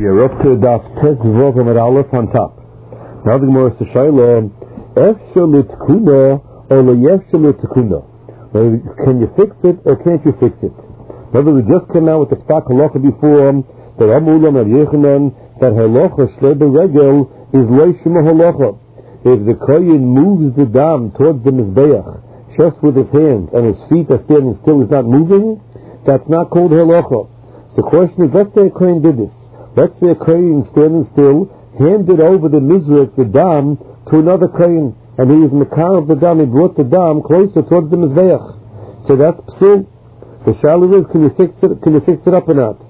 We're up to Daf Tes Vav Amud Aleph on top. Now the Gemara says, Shaila, Efshel L'Tkuna or L'Yefshel L'Tkuna. Can you fix it or can't you fix it? In other words, we just came out with the Psak Halacha before that Amulam Rav Yechanan that Halacha Shlei B'Regel is Leishma Halacha. If the Kohen moves the dam towards the Mizbeach just with his hands and his feet are standing still, he's not moving, that's not called Halacha. So the question is, let's say a Kohen did this. Let's say a Kohen standing still handed over the Mizrach, the dam, to another Kohen, and he was Makar of the dam, he brought the dam closer towards the Mizbeach. So that's Psul. The Shaila is, can you fix it up or not?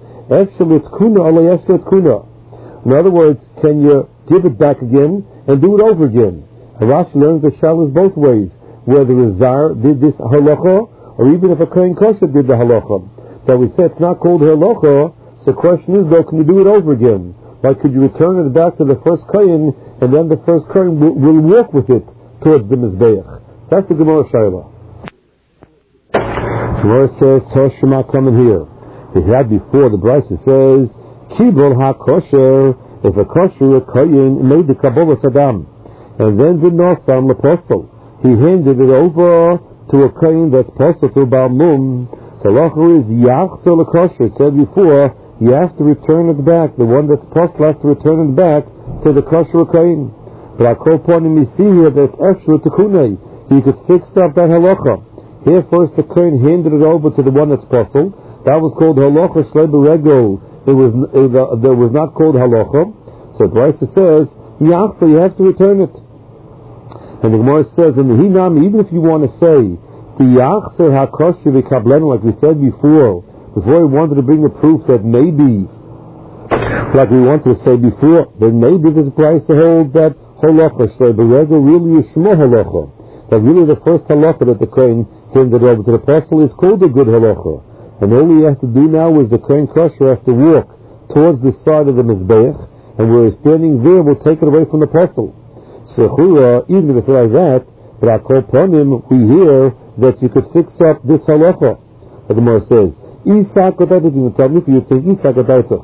In other words, can you give it back again and do it over again? Rashi learns the Shaila is both ways, whether a Zar did this halacha, or even if a Kohen Kosher did the halacha. So we said it's not called halacha. So the question is, though, can you do it over again? Like, could you return it back to the first Kohen, and then the first Kohen will walk with it towards the Mizbeach? That's the Gemara Shaila. Gemara says, Toshima coming here. We had before, the Brisa says, Kibul ha-kosher, if a kosher, a Kohen, made the Kabbalah Saddam, and then did not sound the apostle. He handed it over to a Kohen that's apostle to Baal Mum. So halacha is Yachzor l'kosher. It said before, you have to return it back. The one that's apostle has to return it back to the kosher Kohen. But I call upon him, you see here that it's extra Tikunei. He could fix up that halacha. Here first the Kohen handed it over to the one that's apostle. That was called halacha Shlei B'Regel. That was not called halacha. So the Brisa says, Yachzor, you have to return it. And the Gemara says, in the Hinam, even if you want to say, the Yachzor ha-kosher v'kablenu, like we said before we wanted to bring a proof that maybe, like we wanted to say before, that maybe this Brisa holds that halacha Shlei B'Regel really is shmo halacha. That really the first halacha that the Kohen handed over to the apostle is called a good halacha. And all he has to do now is the Kohen Kosher has to walk towards the side of the Mizbeach, and where he's standing there, we'll take it away from the apostle. So even if it's like that, but I call upon him, we hear that you could fix up this halacha. The Gemara says, Isak Odaitach, you can tell me if you think Isak Odaitach.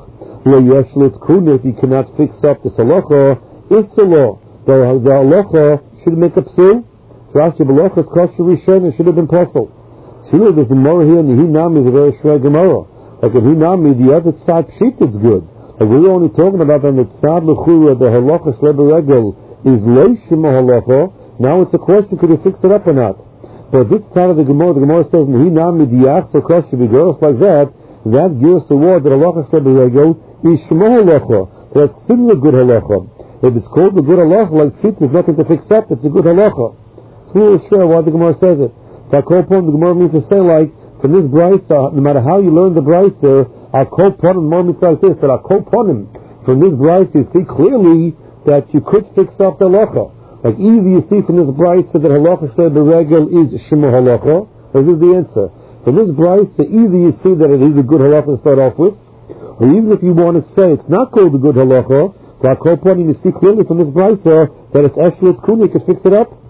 If you cannot fix up this halacha, it's the law. The halacha should make a psul. Rashi B'Lochas Kosher Rishon, it should have been possible. See, there's a Gemara here, and the Hinami is a very shred Gemara. Like if Hinami, the other side sheet is good. Like we're only talking about on the tzad l'chura, the halacha Shlei B'Regel is leishma halacha. Now it's a question, could you fix it up or not? But this side of the Gemara says, in the Hinami, the Yachzor Kosher B'Regel, like that gives the word that halacha Shlei B'Regel is shma halacha. That's still a good halacha. If it's called a good halacha, like tzit, there's nothing to fix up, it's a good halacha. It's really sure why the Gemara says it. So I call upon the Gemara means to say, like, from this Brisa, no matter how you learn the Brisa, I'll call upon him, more means like this, but I'll call upon him. From this Brisa, you see clearly that you could fix up the halacha. Like, either you see from this Brisa that halacha Shlei B'Regel is shema halacha, or this is the answer. From this Brisa, either you see that it is a good halacha to start off with, or even if you want to say it's not called a good halacha, so I'll call upon him, you see clearly from this Brisa that it's Eshlet Kuni, you could fix it up.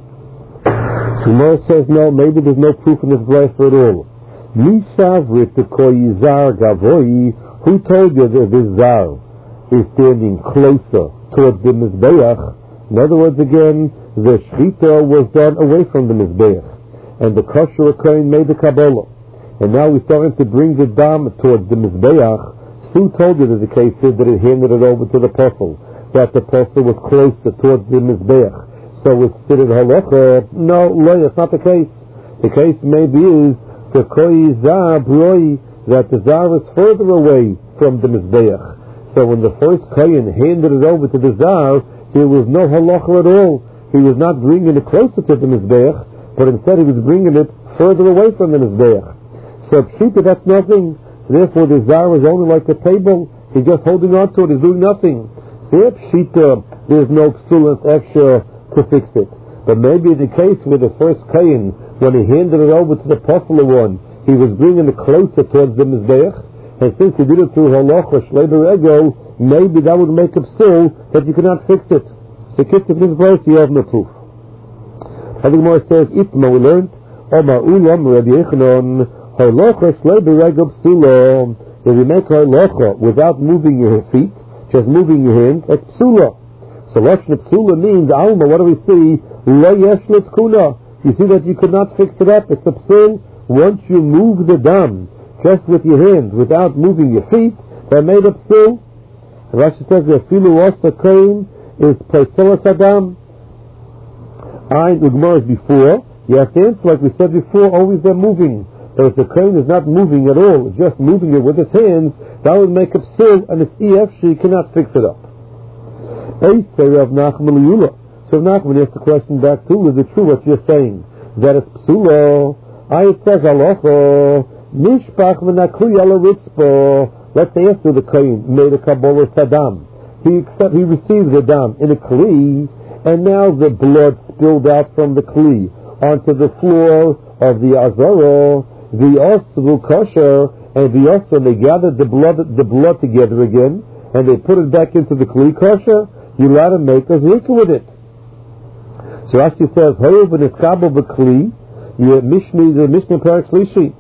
Gemara says no, maybe there's no proof in this Brisa at all. Misavrit the koyizar gavoi, who told you that this zar is standing closer towards the Mizbeach? In other words, again, the shchita was done away from the Mizbeach, and the kosher Kohen made the Kabbalah, and now we're starting to bring the dam towards the Mizbeach. Sue told you that the case is that it handed it over to the apostle, that the apostle was closer towards the Mizbeach. So it's considered halacha. No, that's not the case. The case maybe is the koi zar broi, that the zar is further away from the Mizbeach. So when the first Kohen handed it over to the zar, there was no halacha at all. He was not bringing it closer to the Mizbeach, but instead he was bringing it further away from the Mizbeach. So pshita, that's nothing. So therefore the zar is only like a table. He's just holding on to it. He's doing nothing. So pshita, there's no psulas extra to fix it. But maybe in the case with the first Kohen, when he handed it over to the apostle one, he was bringing it closer towards the Mizbeach, and since he did it through halacha Shlei B'Regel, maybe that would make a psul that you cannot fix it. So if this verse you have no proof. I think more says, Itma, we learned, Omar Ulam Rabbi Yechanan, halacha Shlei B'Regel psulo, If you make halacha without moving your feet, just moving your hands, that's psula. So lashon psula means alma. What do we see? Lo yesh litzkuna. You see that you could not fix it up. It's a psul. Once you move the dam just with your hands, without moving your feet, that made a psul. Rashi says the filu wasa kain is paiselas adam. The Gemara is before. You have to answer like we said before. Always they're moving. But if the kohen is not moving at all, just moving it with his hands, that would make a psul, and it's she cannot fix it up. Rav Nachman Liyula. So Nachman asks the question back to, is it true what you're saying? That is psula. It says halacha nishpach v'nakli ala ritzpo. Let's say after the kohen made a kabbalah sadam, he received the dam in a kli, and now the blood spilled out from the kli onto the floor of the azara. The osvu kosher, and the os, when they gathered the blood together again, and they put it back into the kli kosher, you allowed to make a zrika with it. So Rashi says, "Hoyev v'niskabo b'kli." The Mishnah Parak Shlishi.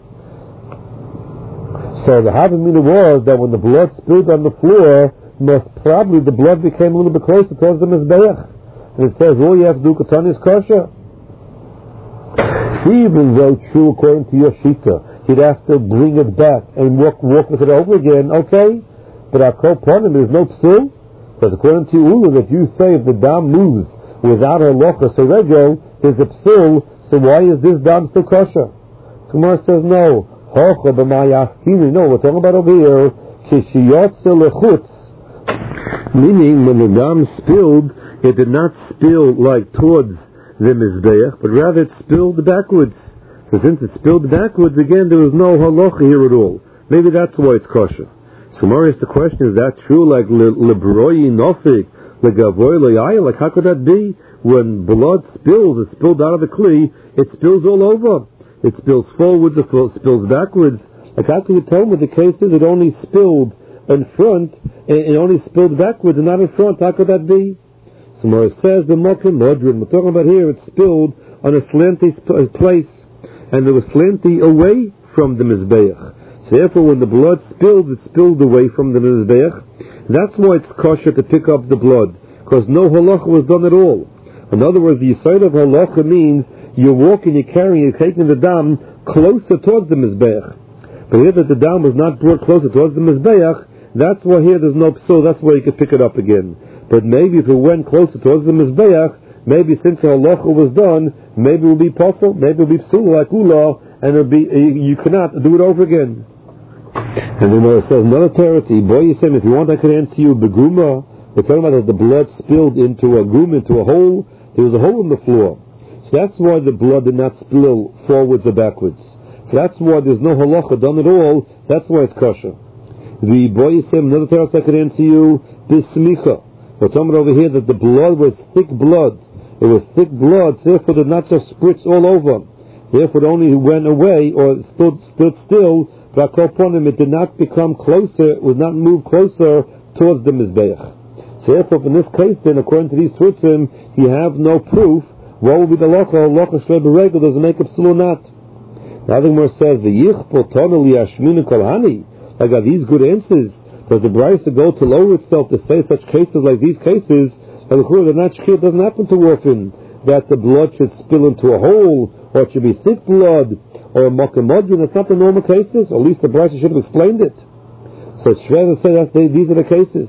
So the Havamina was that when the blood spilled on the floor, most probably the blood became a little bit closer towards the mizbeach, and it says all you have to do katanis kosher. Even though true according to your shita, he'd have to bring it back and walk with it over again. Okay, but our kopanim is no psul. But according to Ula, that you say if the dam moves without a locha serego, there's a psul. So why is this dam still kosher? So Gemara says no. No, we're talking about over here. Meaning when the dam spilled, it did not spill like towards the mizbeach, but rather it spilled backwards. So since it spilled backwards, again there was no halacha here at all. Maybe that's why it's kosher. So Marius, the question, is that true? Like lebroyi nofik, legavoy loyai, like how could that be? When blood spills, it spilled out of the kli, it spills all over. It spills forwards, it spills backwards. Like how can you tell me the case is it only spilled in front, it only spilled backwards and not in front? How could that be? So Marius says the mokim modrin. We're talking about here, it spilled on a slanty place, and it was slanty away from the mizbeach. So therefore, when the blood spilled, it spilled away from the mizbeach. That's why it's kosher to pick up the blood, because no halacha was done at all. In other words, the side of halacha means you're walking, you're carrying, you're taking the dam closer towards the mizbeach. But here that the dam was not brought closer towards the mizbeach, that's why here there's no psul. That's why you could pick it up again. But maybe if it went closer towards the mizbeach, maybe since the halacha was done, maybe it will be possible, maybe it will be psul like ula, and it'll be you cannot do it over again. And then it says another territory. Boy, you said if you want, I could answer you beguma. We're talking about that the blood spilled into a gum, into a hole. There was a hole in the floor, so that's why the blood did not spill forwards or backwards. So that's why there's no halacha done at all. That's why it's kosher. The boy said another territory I could answer you bismicha. We're talking about over here that the blood was thick blood. It was thick blood, so therefore it did not just spritz all over. Therefore it only went away or stood still, but it did not become closer, it would not move closer towards the mizbeach. So therefore in this case then, according to these twitzim, you have no proof. What will be the locha? Locha shlei b'regel doesn't make a psul or not. The other one says, the yichpol tonu liyashminu kolhani. Like are these good answers? Does the Brisa go to lower itself to say such cases like these cases? And it doesn't happen too often that the blood should spill into a hole, or it should be thick blood, or a mokamodrin. That's not the normal cases. Or at least the Brisa should have explained it. So it's fair to say that these are the cases.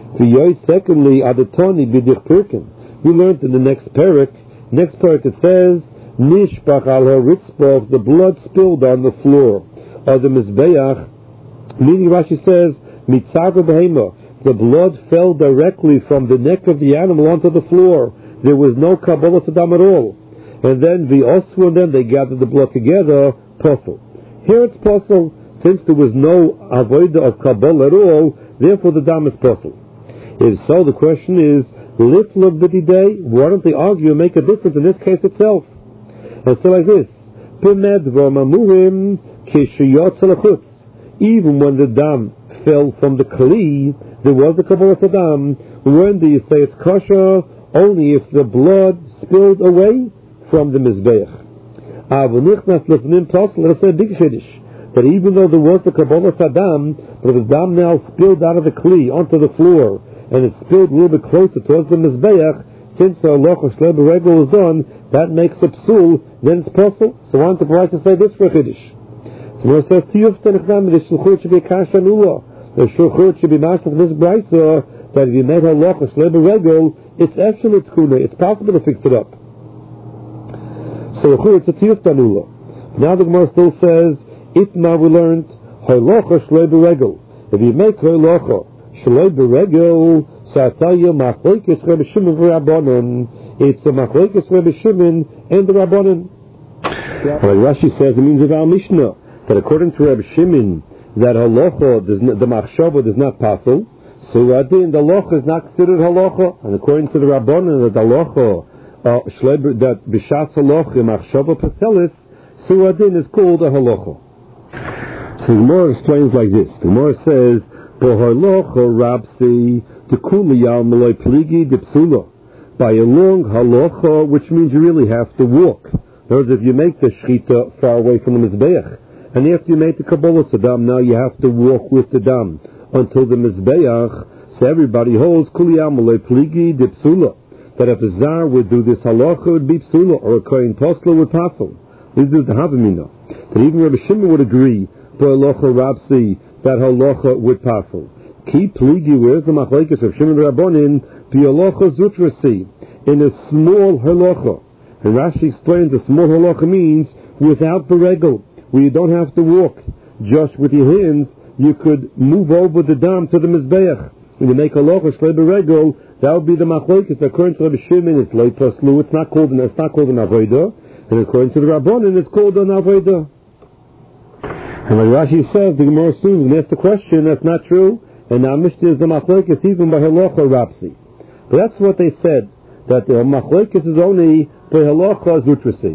Secondly, adetoni b'dich pirkin. We learned in the next parak. Next parak it says, nishbach al haritzbach, the blood spilled on the floor of the mizbeach. Meaning Rashi says, mitzaga behema, the blood fell directly from the neck of the animal onto the floor. There was no kabbalah sadam at all. And then the oswu, and then they gathered the blood together, posel. Here it's posel, since there was no avodah of kabbalah at all, therefore the dam is posel. If so, the question is, little b'didei, why don't they argue and make a difference in this case itself? And so like this, even when the dam fell from the kli, there was a kabbalah sadam. When do you say it's kosher? Only if the blood spilled away from the mizbeach. Let's say big shiddush. that even though there was the Kabbalah Saddam, but the dam now spilled out of the Kli onto the floor, and it spilled a little bit closer towards the Mizbeach, since the halacha Shlei B'Regel is done, that makes a psul, then it's possible. So why don't the Brisa say this for Chiddush? So when it says, Tiyuf Tenechnam, the Shulchut should be Kasha Nula. The Shulchut should be master of this Brisa, that if you made halacha Shlei B'Regel, it's actually tkuna, it's possible to fix it up. So it's a Tiyuf Tanula. Now the Gemara still says, Itma we learned, halacha Shlei B'Regel. If you make halacha Shlei B'Regel, it's a machlokes Rebbe Shimon and the Rabbanon. Like Rashi says, it means of our Mishnah that according to Rebbe Shimon, that halacha, the machshava does not passel, so adin the halacha is not considered halacha, and according to the Rabbanon, that the halacha, that b'shas halacha machshava paselis, so adin is called a halacha. So the Gemara explains like this. The Gemara says, "B'halacha rabsi." By a long halacha, which means you really have to walk. In other words, if you make the shechita far away from the Mizbeach, and after you make the Kabbalah Saddam, now you have to walk with the dam until the Mizbeach, so everybody holds that if a Zar would do this halacha, it would be psula, or a Kohen Posla would passel. This is the Havamina. That even Rabbi Shimon would agree, that halacha would passel. Ki pligi, where's the machlekes of Shimon Rabbanin? Bi'alocha zutrasi, in a small halacha. And Rashi explains the small halacha means without the regel, where you don't have to walk. Just with your hands, you could move over the dam to the Mizbeach. When you make halacha shlei b'regel, that would be the machlekes. According to Rabbi Shimon, it's leit paslu. It's not called an avodah. And according to the Rabbanin, it's called an avodah. And like Rashi says, the Gemara assumes and asks the question, that's not true. And now Mishnah is the machlokes even by halacha rapsi. But that's what they said, that the machlokes is only by halacha zutrasi.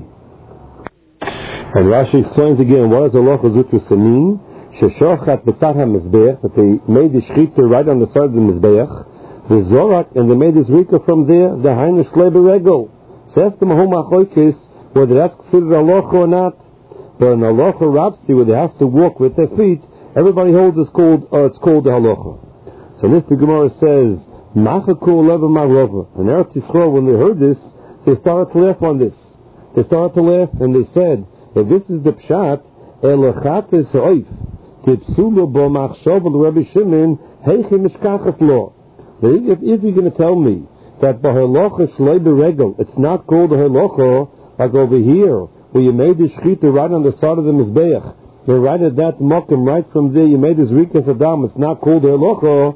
And Rashi explains again, what does halacha zutrasi mean? Sheshochat b'tat ha-mizbeach, that they made the shechita right on the side of the mizbeach, the zorak, and they made the zrika from there, the hainu shlei b'regel. So that's the mahom machlokes, whether that's considered halacha or not. But in halacha rapsi, where they have to walk with their feet, everybody holds it's called the halacha. So this the Gemara says, Machakul leva marova. And Eretz Yisrael, when they heard this, they started to laugh on this. They started to laugh and they said, if this is the pshat, elachat is oif, tipsulu bo machshov al Rabbi Shimon, heichi mishkachas lo. If you're going to tell me that by halacha shlei b'regel, it's not called a halacha, like over here, where you made the shechita right on the side of the mizbeach, you're right at that mokum, right from there, you made this rikas adam, it's not called halacha,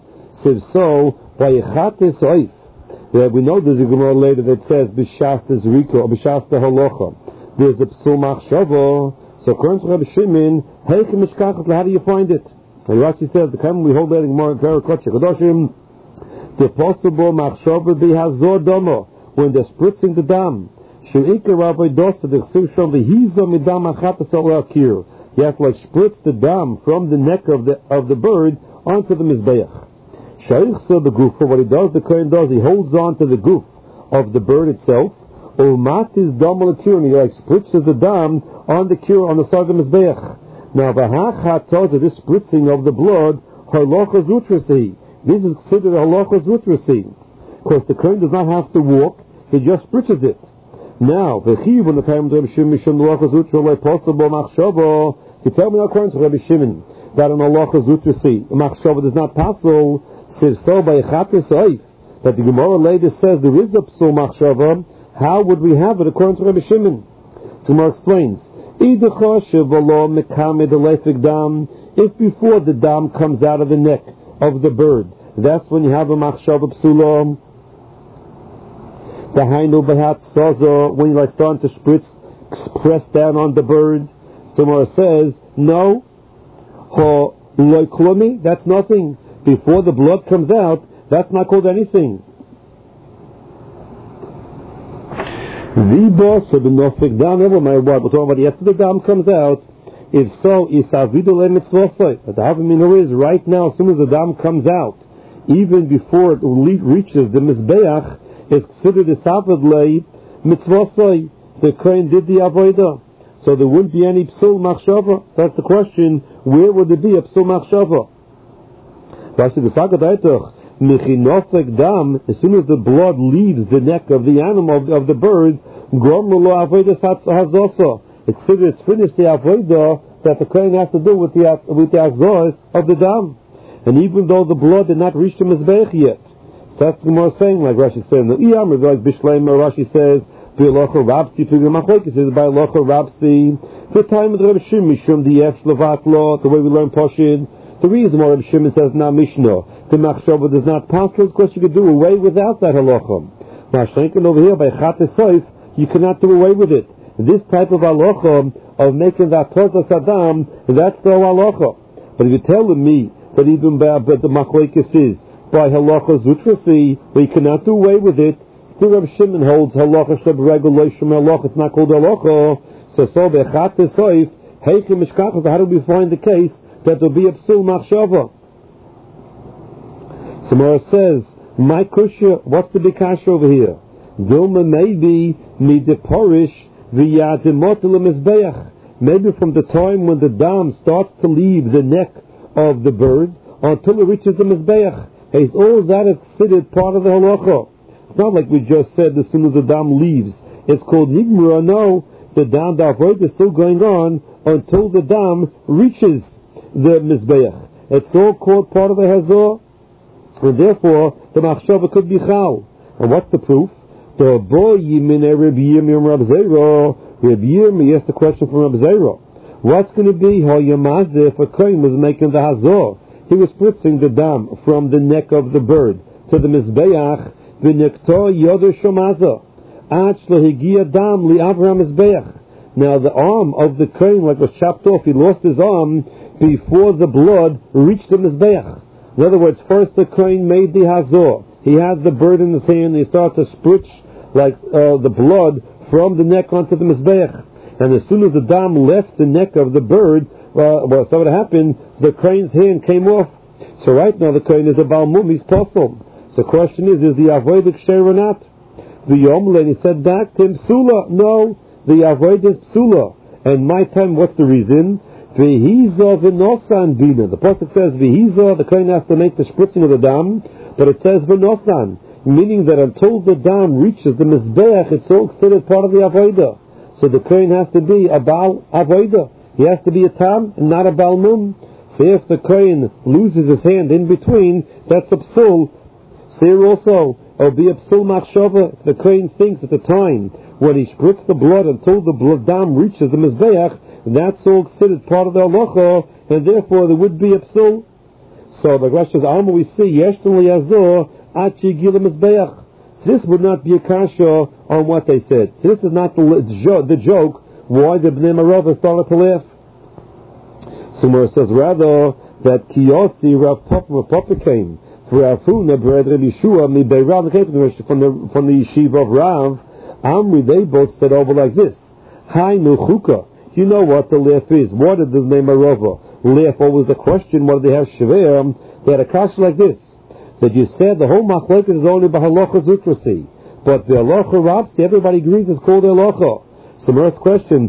so, by yechates oif. We know there's a Gemara later that says, b'shas the zrika, or b'shas the halacha. There's a psul machshava, so according to Rabbi Shimon, heichi mishkachas, how do you find it? And Rashi says, the time we hold that in Gemara in Parakotcha, Kadoshim, the possible machshava b'hazor domo, when they're spritzing the dam, she'ikar rabbi dosa, the chsuv the hizo midam achatas al-akir. You have to spritz the dam from the neck of the bird onto the mizbeach. Shaychsa the goof, what he does, the Kohen does, he holds on to the goof of the bird itself. Umatis dam al-akir, and he spritzes the dam on the cure on the side of the mizbeach. Now v'hachat tells you this spritzing of the blood, halacha zutrasi. This is considered halacha zutrasi, because the Kohen does not have to walk; he just spritzes it. Now, v'chiv on the time of Rabbi Shimon, halacha zutrasi possible machshava. You tell me according to Rabbi Shimon that an halacha zutrasi machshava does not passel. Says so by chatas oif, that the Gemara later says there is a psul machshava. How would we have it according to Rabbi Shimon? So Gemara explains, if before the dam comes out of the neck of the bird, that's when you have a machshava psula. The hainu b'hat saza, when you're starting to press down on the bird. So Gemara says, no, that's nothing. Before the blood comes out, that's not called anything. The boss of the Nofik Dam, never mind what, but after the dam comes out, if so, Isavidole Mitzvosai. But the Havamina is right now, as soon as the dam comes out, even before it reaches the Mizbeach, it's considered Isavidole Mitzvosai. The Kohen did the Avodah. So there wouldn't be any psul machshava. That's the question. Where would there be a psul machshava? Rashi b'sagadaitach mechinofek dam. As soon as the blood leaves the neck of the animal of the bird, grom lo avodas hazosa. It's considered finished the avodah that the kohen has to do with the azos of the dam. And even though the blood did not reach the mizbeach yet, so that's the Gemara saying, like Rashi says in the Iyam, like Bishleim, Rashi says, "V'locha rabsi," the Machlokes says by locha rabsi. The time of the Reb Shimon, Mishum di'ef shlevatlo, the way we learn Poshin. The reason why Reb Shimon says na Mishnah, the Machshava does not pass, is because you could do away without that halacha. Now, Shrenken over here by Chatei Soif, you cannot do away with it. This type of halacha of making that tozas adam, that's the halacha. But if you're telling me that even by the Machlokes is by halacha zutrasi, where you cannot do away with it, still Reb Shimon holds halacha shleb regulation halacha. It's not called halacha. So bechatei soif heikim mishkachas. How do we find the case that there will be a psul machshava? Samara says, my kusha. What's the big kasha over here? Dilma maybe mideporish v'yadimot lemizbeach. Maybe from the time when the dam starts to leave the neck of the bird until it reaches the mizbeach. Is all that is considered part of the halacha? It's not like we just said as soon as the dam leaves. It's called nigmura. No, the dam, the avodah is still going on until the dam reaches the mizbeach. It's all called part of the hazor, and therefore the machshava could be chal. And what's the proof? The boy yimine Reb Yirmiyah Reb Zera. Reb Yirmiyah asked the question from Reb Zera. What's going to be hayamazeh if a kohen was making the hazor? He was spritzing the dam from the neck of the bird to the mizbeach. V'nekto yoder shomaza ach lehigia dam li Avraham mizbeach. Now the arm of the kohen, like was chopped off, he lost his arm before the blood reached the mizbeach. In other words, first the kohen made the hazor. He had the bird in his hand, and he started to spritz like the blood from the neck onto the mizbeach. And as soon as the dam left the neck of the bird, so what happened, the kohen's hand came off. So right now the kohen is a balmum, he's tossel. So the question is the avodah ksher or not? The yomle, and he said back to him, psula. No, the avodah is psula. And my time, what's the reason? V'hiza v'nosan bina. The pasuk says v'hiza, the kohen has to make the spritzing of the dam, but it says v'nosan, meaning that until the dam reaches the mizbeach, it's all considered part of the avodah. So the kohen has to be a bal avodah. He has to be a tam and not a balmum. So if the kohen loses his hand in between, that's a psul. So here also, it'll be a psul machshava. The kohen thinks at the time when he spritz the blood until the blood dam reaches the mizbeach, that's all considered part of the halacha, and therefore there would be a psul. So the Rashi says, Alma we see yeshton liyazor achi gila mizbeach. So this would not be a kasha on what they said. So this is not the joke. Why the Bnei Marava started to laugh? Somewhere it says rather that Kiyosi Rav Papa came for Afuna Bred Reb Yeshua mi Beirav from the yeshiva of Rav Amri. They both said over like this: Hi Nuchuka. You know what the laugh is? What did the Bnei Marava laugh? What was the question? What did they have Shaver? They had a kasha like this: that you said the whole machlokes is only by halacha zutrasi, but the halacha rabsi everybody agrees is called halacha. So first question,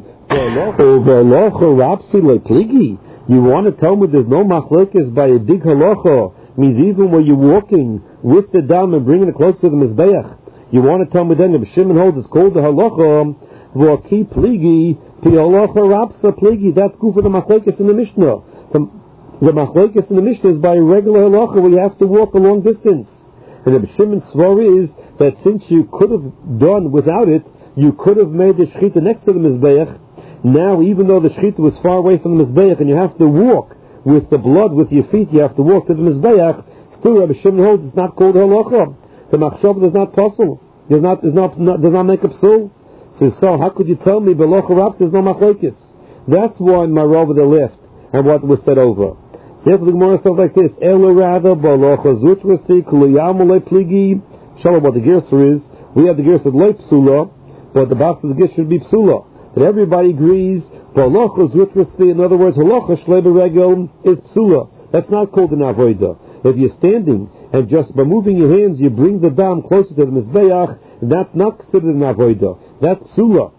you want to tell me there's no machlokes by a big halacha? Means even when you're walking with the dam and bringing it close to the mizbeach, you want to tell me then if Shimon holds it's called the halacha, v'aki pligi, pi halacha rapsa pligi. That's good for the machlokes in the Mishnah. The machlokes in the Mishnah is by a regular halacha where you have to walk a long distance. And the Shimon's svar is that since you could have done without it, you could have made the shechita next to the mizbeach. Now, even though the shechita was far away from the mizbeach, and you have to walk with the blood with your feet, you have to walk to the mizbeach. Still, Rabbi Shimon holds it's not called halacha. The machshava does not puzzle. Does not make a psul. So how could you tell me belocha raps there's no machlokes? That's why Marava the left and what was said over. Therefore, the Gemara says like this: Elo rather belocha zutrasi kuliyam le pligi. Shalom. What the gerser is, we have the gerser le psula. But the bas of the gift should be psula. That everybody agrees, halacha zutrasi, in other words, halacha shleba regel is psula. That's not called an avodah. If you're standing and just by moving your hands you bring the dam closer to the mizbeach, that's not considered an avodah. That's psula.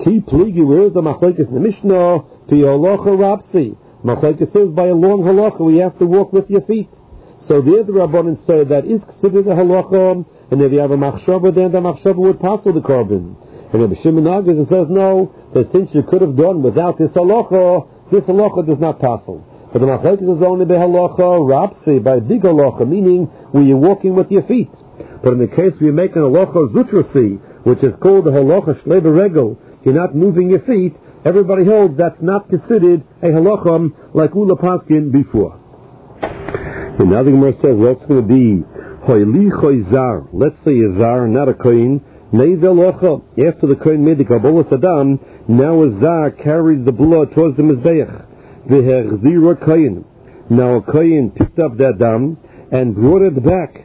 Ki pligi, where is the machlekes in the Mishnah? Pi halacha rapsi. Machlekes says by a long halacha we have to walk with your feet. So the other Rabbanan say that is considered a halacha, and if you have a machshava, then the machshava would passel the carbon. And Rabbi Shimon argues and says no, that since you could have done without this halacha does not passel. But the machlekes is only by halacha rapsi, by big halacha, meaning where you're walking with your feet. But in the case where you're making halacha zutrasi, which is called the halacha shleiba regel, you're not moving your feet, everybody holds that's not considered a halacha like Ula Paskin before. And now the Gemara says, what's going to be hoyli choyzar? Let's say a zar, not a kohen. After the kohen made the kabbalah sadam, now a zar carried the blood towards the mizbeach. V'hechzira kohen. Now a kohen picked up that dam and brought it back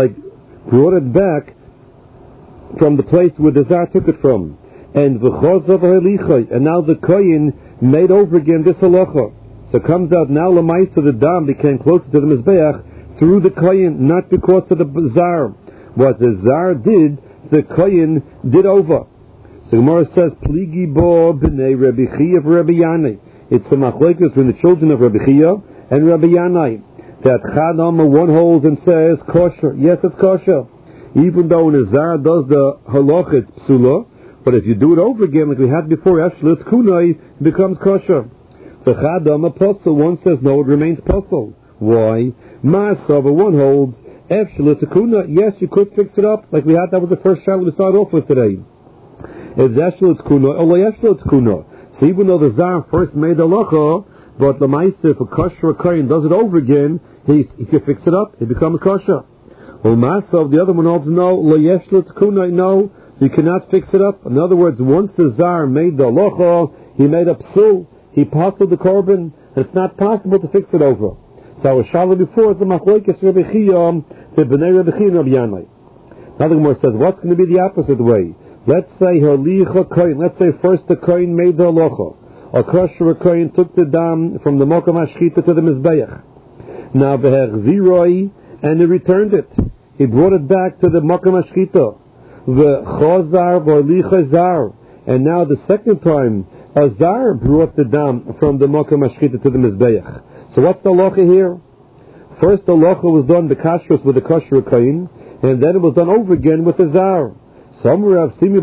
from the place where the zar took it from. And v'chozav halichai. And now the kohen made over again this halacha. So it comes out now lamaisa the dam became closer to the mizbeach through the kohen, not because of the zar. What the zar did, the kohen did over. So Gemara says, pligi bo b'nei Rabbi Chia v'Rabbi Yanai. It's the machlekes between the children of Rabbi Chia and Rabbi Yanai. That Chadam one holds and says kosher. Yes, it's kosher. Even though when a zar does the halacha, it's psula. But if you do it over again, like we had before, Eshlet Kunai, it becomes kosher. The Chadam apostle, one says no, it remains apostle. Why? Ma'asava, one holds, Eshlet Kunai, yes, you could fix it up, like we had that with the first child we started off with today. It's Eshlet Kunai, or Eshlet Kunai. So even though the Zar first made the halacha, but the Ma'aseh, if a kosher or kohen does it over again, he can fix it up, it becomes kosher. Well, Ma'asava, the other one holds no, Eshlet Kunai, no, you cannot fix it up. In other words, once the Zar made the halacha, he made a psul, he passed the carbon, and it's not possible to fix it over. So I was shalom before, it's the machlekes Rabbi Chia, the b'nei Rabbi Chia and Rabbi Yanai. Now the Gemara says, what's going to be the opposite way? Let's say halicha kohen. Let's say first the kohen made the halacha. A kosher kohen took the dam from the mokum hashchita to the mizbeach. Now v'hechziroi, and he returned it. He brought it back to the mokum hashchita. V'chozar v'halicha zar, and now the second time a zar brought the dam from the mokum hashchita to the mizbeach. So what's the halacha here? First the halacha was done the kashrus with the kosher kohen, and then it was done over again with the zar. Some Rav Simi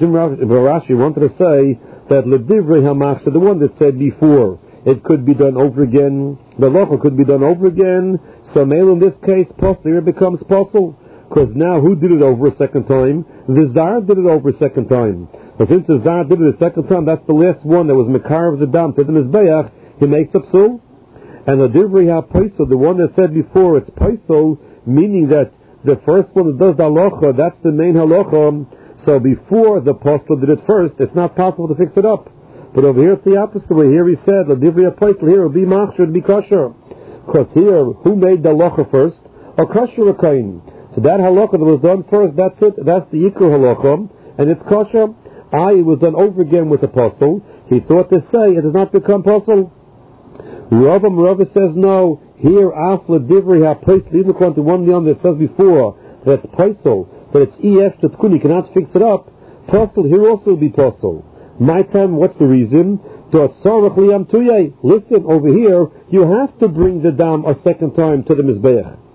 Barashi wanted to say that Ledivrei Hamaksha, the one that said before, it could be done over again, the halacha could be done over again, so male in this case, posler becomes posel, because now who did it over a second time? The zar did it over a second time. But since the zar did it a second time, that's the last one that was Mekar of the dam to the mizbeach, he makes a psul. And the Divrei HaPaisel, the one that said before, it's Paisel, meaning that the first one that does the halacha, that's the main halacha. So before the apostle did it first, it's not possible to fix it up. But over here it's the opposite way. Here he said, the Divrei HaPaisel, here it will be machshir, it will be kosher. Because here, who made the halacha first? A kosher kohen. So that halacha that was done first, that's it, that's the ikar halacha, and it's kosher. It was done over again with the apostle. He thought to say, it does not become apostle. Rava says no. Here, after Divrei HaPaisel, even according to one yom that says before that it's paisel, that it's ef tkun, you cannot fix it up. Paisel here also will be paisel. My time, what's the reason? Listen, over here, you have to bring the dam a second time to the mizbeach.